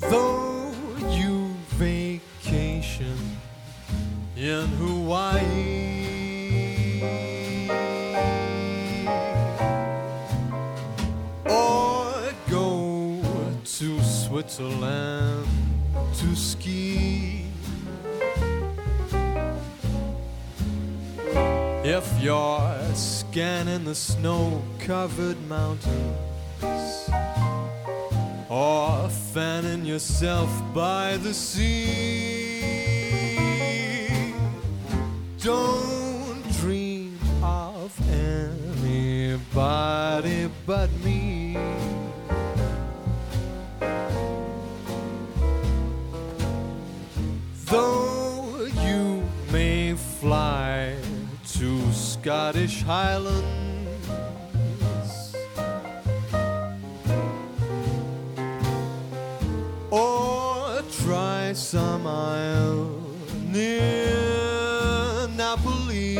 Though you vacation in Hawaii, or go to Switzerland to ski, if you're scanning the snow-covered mountains, or fanning yourself by the sea, don't dream of anybody but me. Though you may fly to Scottish Highlands, or try some isle near Napoli,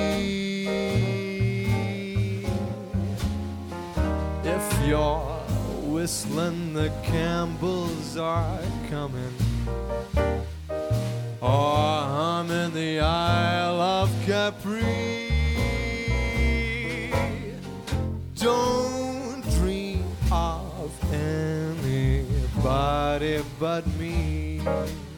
if you're whistling the Campbells are coming, or humming the Isle of Capri, don't dream of anybody but me.